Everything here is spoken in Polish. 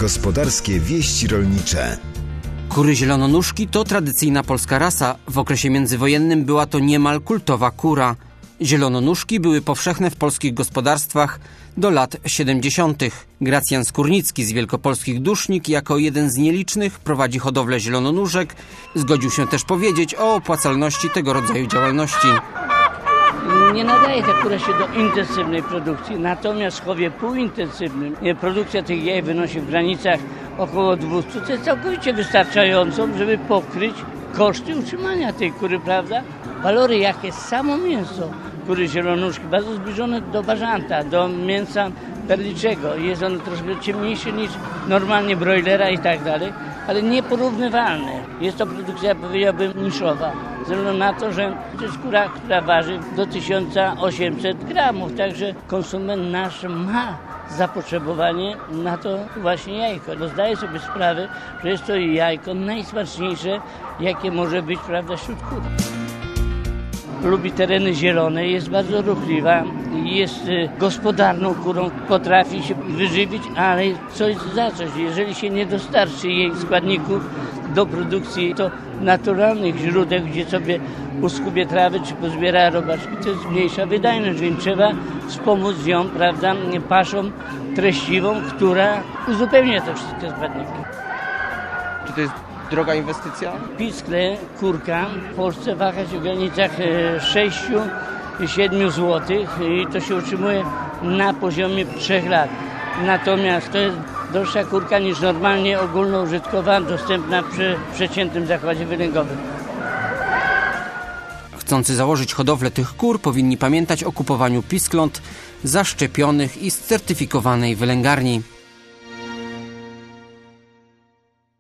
Gospodarskie wieści rolnicze. Kury zielononóżki to tradycyjna polska rasa. W okresie międzywojennym była to niemal kultowa kura. Zielononóżki były powszechne w polskich gospodarstwach do lat 70. Gracjan Skórnicki z Wielkopolskich Dusznik jako jeden z nielicznych prowadzi hodowlę zielononóżek. Zgodził się też powiedzieć o opłacalności tego rodzaju działalności. Nie nadaje ta kura się do intensywnej produkcji, natomiast w chowie półintensywnym produkcja tych jaj wynosi w granicach około 200, co jest całkowicie wystarczającą, żeby pokryć koszty utrzymania tej kury, prawda? Walory jakie samo mięso kury zielonóżki, bardzo zbliżone do bażanta, do mięsa perliczego. Jest ono troszkę ciemniejsze niż normalnie broilera i tak dalej, ale nieporównywalne. Jest to produkcja, powiedziałbym, niszowa, ze względu na to, że to jest kura, która waży do 1800 gramów, także konsument nasz ma zapotrzebowanie na to właśnie jajko. Zdaję sobie sprawę, że jest to jajko najsmaczniejsze, jakie może być, prawda, wśród kur. Lubi tereny zielone, jest bardzo ruchliwa, jest gospodarną kurą, potrafi się wyżywić, ale coś za coś. Jeżeli się nie dostarczy jej składników do produkcji, to naturalnych źródeł, gdzie sobie uskubie trawy czy pozbiera robaczki, to jest mniejsza wydajność, więc trzeba wspomóc ją, prawda, paszą treściwą, która uzupełnia te wszystkie składniki. Czy to jest droga inwestycja? Piskle, kurka w Polsce waha się w granicach 6-7 zł i to się utrzymuje na poziomie 3 lat. Natomiast to jest droższa kurka niż normalnie ogólnoużytkowa, dostępna przy przeciętnym zakładzie wylęgowym. Chcący założyć hodowlę tych kur powinni pamiętać o kupowaniu piskląt zaszczepionych i z certyfikowanej wylęgarni.